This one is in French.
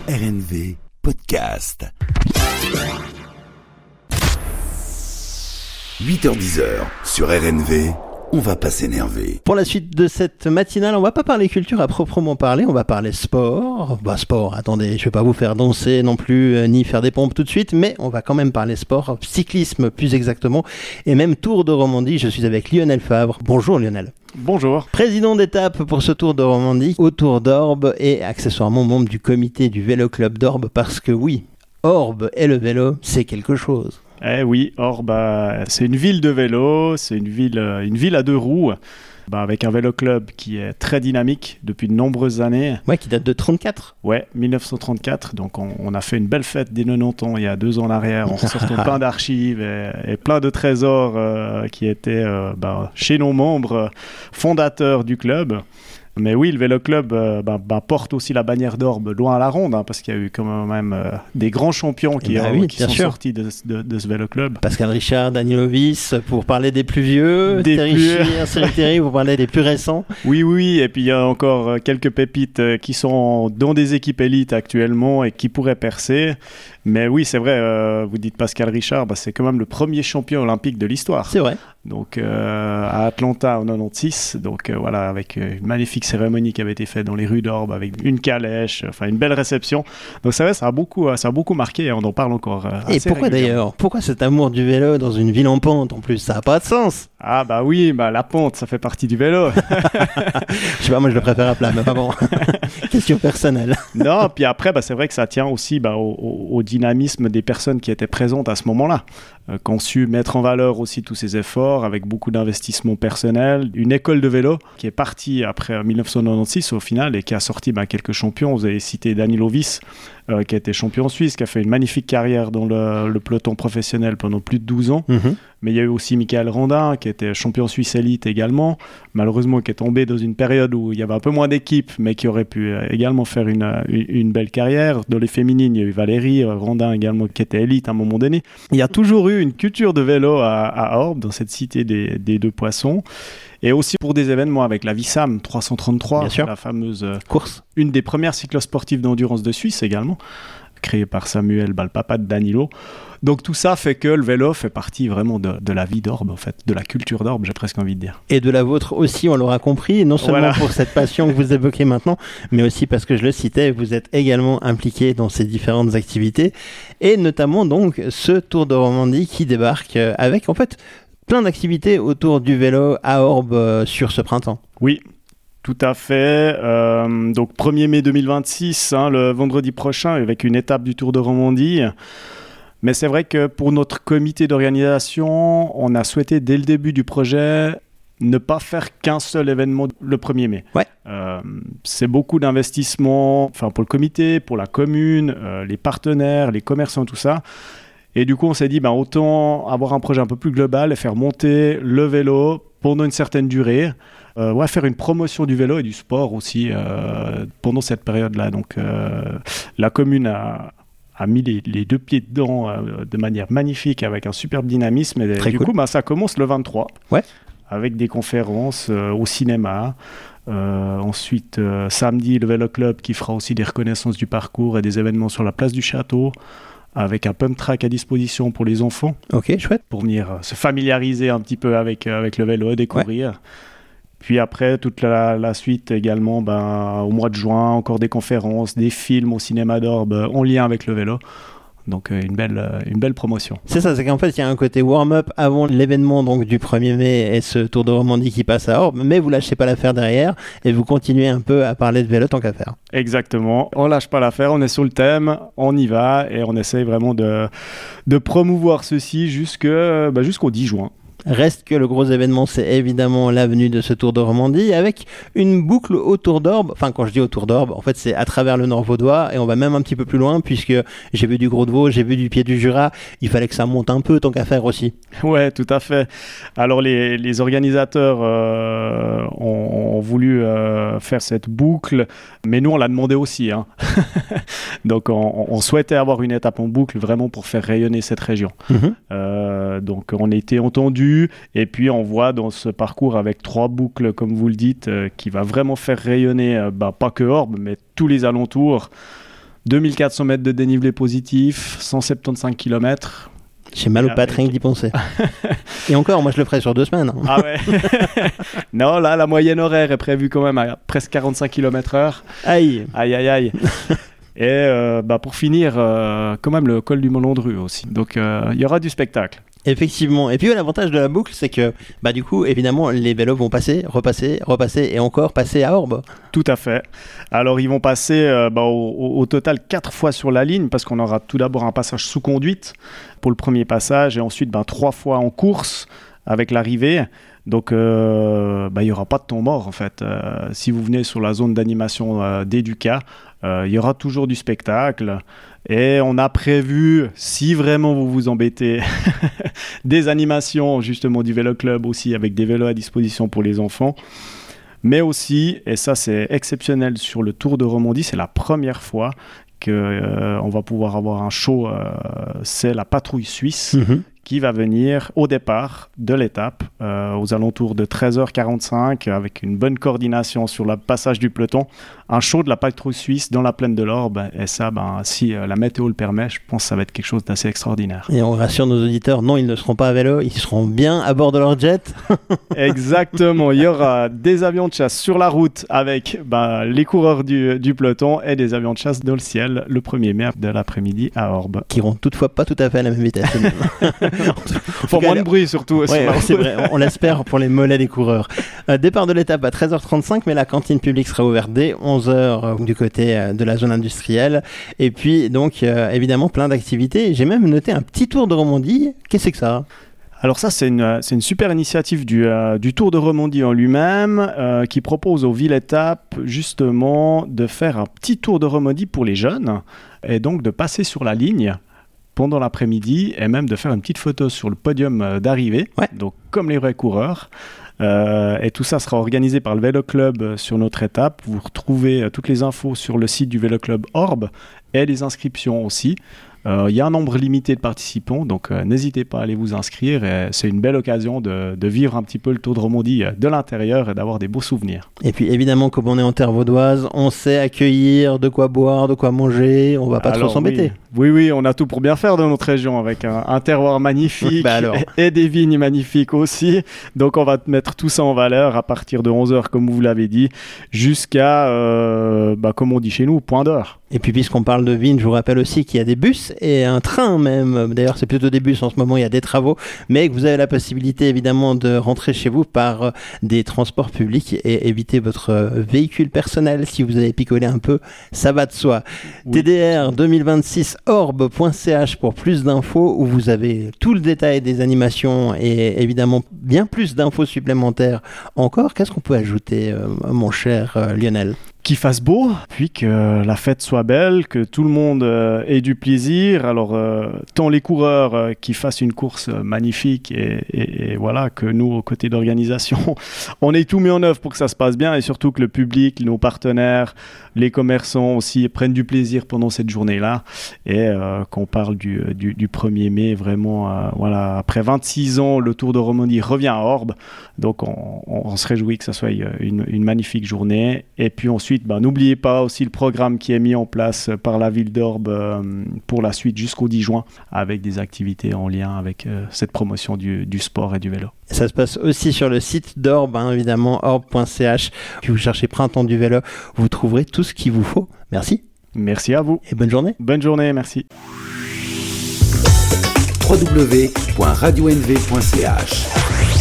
RNV Podcast. 8h-10h sur RNV, on va pas s'énerver. Pour la suite de cette matinale, on va pas parler culture à proprement parler, on va parler sport. Sport, attendez, je vais pas vous faire danser non plus, ni faire des pompes tout de suite, mais on va quand même parler sport, cyclisme plus exactement, et même Tour de Romandie. Je suis avec Lionel Favre. Bonjour Lionel. Bonjour. Président d'étape pour ce Tour de Romandie, au Tour d'Orbe et accessoirement membre du comité du Vélo Club d'Orbe, parce que oui, Orbe et le vélo, c'est quelque chose. Eh oui, Orbe, c'est une ville de vélo, c'est une ville à deux roues, avec un vélo club qui est très dynamique depuis de nombreuses années. Ouais, qui date de 34. Ouais, 1934, donc on a fait une belle fête des 90 ans il y a 2 ans en arrière, en sortant plein d'archives et plein de trésors qui étaient chez nos membres fondateurs du club. Mais oui, le Vélo Club porte aussi la bannière d'Orbe loin à la ronde, parce qu'il y a eu quand même des grands champions qui sont sortis de ce Vélo Club. Pascal Richard, Danilovis, pour parler des plus vieux, Terry pour parler des plus récents. Oui, et puis il y a encore quelques pépites qui sont dans des équipes élites actuellement et qui pourraient percer. Mais oui, c'est vrai, vous dites Pascal Richard, c'est quand même le premier champion olympique de l'histoire. C'est vrai. Donc à Atlanta en 96, avec une magnifique cérémonie qui avait été faite dans les rues d'Orbe avec une calèche, une belle réception. Donc c'est vrai, ça a beaucoup marqué et on en parle encore assez Et pourquoi d'ailleurs ? Pourquoi cet amour du vélo dans une ville en pente en plus ? Ça n'a pas de sens. Ah oui, la pente, ça fait partie du vélo. Je sais pas, moi je le préfère à plat, mais pas bon. Question personnelle. Non, puis après, c'est vrai que ça tient aussi au dynamisme des personnes qui étaient présentes à ce moment-là, qui ont su mettre en valeur aussi tous ces efforts avec beaucoup d'investissements personnels. Une école de vélo qui est partie après 1996 au final et qui a sorti quelques champions. Vous avez cité Danilovis, qui a été champion suisse, qui a fait une magnifique carrière dans le peloton professionnel pendant plus de 12 ans. Mm-hmm. Mais il y a eu aussi Michael Randin, qui était champion suisse élite également, malheureusement qui est tombé dans une période où il y avait un peu moins d'équipes, mais qui aurait pu également faire une belle carrière. Dans les féminines, il y a eu Valérie Randin également, qui était élite à un moment donné. Il y a toujours eu une culture de vélo à Orbe, dans cette cité des deux poissons. Et aussi pour des événements avec la Wissam 333, la fameuse course. Une des premières cyclosportives d'endurance de Suisse également, créée par Samuel, le papa de Danilo. Donc tout ça fait que le vélo fait partie vraiment de la vie d'Orbe, en fait, de la culture d'Orbe, j'ai presque envie de dire. Et de la vôtre aussi, on l'aura compris, non seulement pour cette passion que vous évoquez maintenant, mais aussi parce que je le citais, vous êtes également impliqué dans ces différentes activités, et notamment donc ce Tour de Romandie qui débarque avec en fait plein d'activités autour du vélo à Orbe sur ce printemps. Oui. Tout à fait. Donc 1er mai 2026, le vendredi prochain, avec une étape du Tour de Romandie. Mais c'est vrai que pour notre comité d'organisation, on a souhaité dès le début du projet ne pas faire qu'un seul événement le 1er mai. Ouais. C'est beaucoup d'investissements pour le comité, pour la commune, les partenaires, les commerçants, tout ça. Et du coup, on s'est dit, autant avoir un projet un peu plus global et faire monter le vélo pendant une certaine durée. Faire une promotion du vélo et du sport aussi pendant cette période-là. Donc, la commune a mis les deux pieds dedans de manière magnifique avec un superbe dynamisme. Et Très du cool. coup, ça commence le 23 avec des conférences au cinéma. Ensuite, samedi, le Vélo Club qui fera aussi des reconnaissances du parcours et des événements sur la place du château, avec un pump track à disposition pour les enfants. Ok, chouette. Pour venir se familiariser un petit peu avec le vélo et découvrir. Ouais. Puis après, toute la suite également, au mois de juin, encore des conférences, des films au cinéma d'Orbe en lien avec le vélo. Donc une belle promotion. C'est ça, c'est qu'en fait il y a un côté warm-up avant l'événement donc du 1er mai et ce Tour de Romandie qui passe à Orbe, mais vous lâchez pas l'affaire derrière et vous continuez un peu à parler de vélo tant qu'à faire. Exactement, on lâche pas l'affaire, on est sur le thème, on y va et on essaye vraiment de promouvoir ceci jusqu'au 10 juin. Reste que le gros événement, c'est évidemment l'avenue de ce Tour de Romandie avec une boucle autour d'Orbe. Enfin, quand je dis autour d'Orbe, en fait, c'est à travers le Nord vaudois et on va même un petit peu plus loin puisque j'ai vu du Gros de Vaud, j'ai vu du Pied du Jura. Il fallait que ça monte un peu tant qu'à faire aussi. Ouais, tout à fait. Alors, les organisateurs ont voulu faire cette boucle, mais nous, on l'a demandé aussi. Donc, on souhaitait avoir une étape en boucle vraiment pour faire rayonner cette région. Donc, on a été entendus. Et puis on voit dans ce parcours avec 3 boucles comme vous le dites qui va vraiment faire rayonner pas que Orbe mais tous les alentours 2400 mètres de dénivelé positif, 175 km. J'ai mal au patring d'y penser. Et encore, moi je le ferai sur 2 semaines. Ah ouais. Non, là, la moyenne horaire est prévue quand même à presque 45 km/h. Aïe. Aïe, aïe, aïe. Et pour finir, quand même le col du Melon de Rue aussi. Donc il y aura du spectacle. Effectivement. Et puis l'avantage de la boucle, c'est que du coup, évidemment, les vélos vont passer, repasser et encore passer à Orbe. Tout à fait. Alors ils vont passer au total 4 fois sur la ligne, parce qu'on aura tout d'abord un passage sous conduite pour le premier passage, et ensuite 3 fois en course avec l'arrivée. Donc il n'y aura pas de temps mort en fait. Si vous venez sur la zone d'animation d'Educa, il y aura toujours du spectacle. Et on a prévu, si vraiment vous vous embêtez, des animations justement du vélo club aussi, avec des vélos à disposition pour les enfants. Mais aussi, et ça c'est exceptionnel sur le Tour de Romandie, c'est la première fois qu'on va pouvoir avoir un show, c'est la patrouille suisse qui va venir au départ de l'étape aux alentours de 13h45 avec une bonne coordination sur le passage du peloton. Un show de la patrouille suisse dans la plaine de l'Orbe. Et ça, si la météo le permet, je pense que ça va être quelque chose d'assez extraordinaire. Et on rassure nos auditeurs, non, ils ne seront pas à vélo, ils seront bien à bord de leur jet. Exactement, il y aura des avions de chasse sur la route avec les coureurs du peloton et des avions de chasse dans le ciel le 1er mai de l'après-midi à Orbe. Qui iront toutefois pas tout à fait à la même vitesse. Faut moins de bruit surtout. Ouais, c'est vrai, on l'espère pour les mollets des coureurs. Départ de l'étape à 13h35, mais la cantine publique sera ouverte dès 11h du côté de la zone industrielle. Et puis donc évidemment plein d'activités. J'ai même noté un petit tour de Romandie. Qu'est-ce que c'est que ça ? Alors ça, c'est une super initiative du Tour de Romandie en lui-même, qui propose aux villes-étapes justement de faire un petit tour de Romandie pour les jeunes, et donc de passer sur la ligne pendant l'après-midi, et même de faire une petite photo sur le podium d'arrivée, donc comme les vrais coureurs. Et tout ça sera organisé par le Vélo Club sur notre étape. Vous retrouvez toutes les infos sur le site du Vélo Club Orbe, et les inscriptions aussi. Il y a un nombre limité de participants, donc n'hésitez pas à aller vous inscrire. Et c'est une belle occasion de vivre un petit peu le Tour de Romandie de l'intérieur et d'avoir des beaux souvenirs. Et puis évidemment, comme on est en terre vaudoise, on sait accueillir, de quoi boire, de quoi manger, on va pas trop s'embêter. Oui, on a tout pour bien faire dans notre région, avec un terroir magnifique et des vignes magnifiques aussi. Donc on va mettre tout ça en valeur à partir de 11h, comme vous l'avez dit, jusqu'à, comme on dit chez nous, point d'heure. Et puis puisqu'on parle de vignes, je vous rappelle aussi qu'il y a des bus et un train même. D'ailleurs, c'est plutôt des bus en ce moment, il y a des travaux, mais que vous avez la possibilité évidemment de rentrer chez vous par des transports publics et éviter votre véhicule personnel si vous avez picolé un peu, ça va de soi. Oui. TDR 2026 orbe.ch pour plus d'infos, où vous avez tout le détail des animations et évidemment bien plus d'infos supplémentaires encore. Qu'est-ce qu'on peut ajouter, mon cher Lionel ? Qu'il fasse beau, puis que la fête soit belle, que tout le monde ait du plaisir. Alors, tant les coureurs qui fassent une course magnifique et voilà, que nous, au côté d'organisation, on ait tout mis en œuvre pour que ça se passe bien, et surtout que le public, nos partenaires, les commerçants aussi prennent du plaisir pendant cette journée-là, et qu'on parle du 1er mai, vraiment, après 26 ans, le Tour de Romandie revient à Orbe, donc on se réjouit que ça soit une magnifique journée. Et puis ensuite, n'oubliez pas aussi le programme qui est mis en place par la ville d'Orbe pour la suite jusqu'au 10 juin, avec des activités en lien avec cette promotion du sport et du vélo. Ça se passe aussi sur le site d'Orbe, évidemment, orbe.ch. Si vous cherchez Printemps du vélo, vous trouverez tout ce qu'il vous faut. Merci. Merci à vous. Et bonne journée. Bonne journée, merci. www.radionv.ch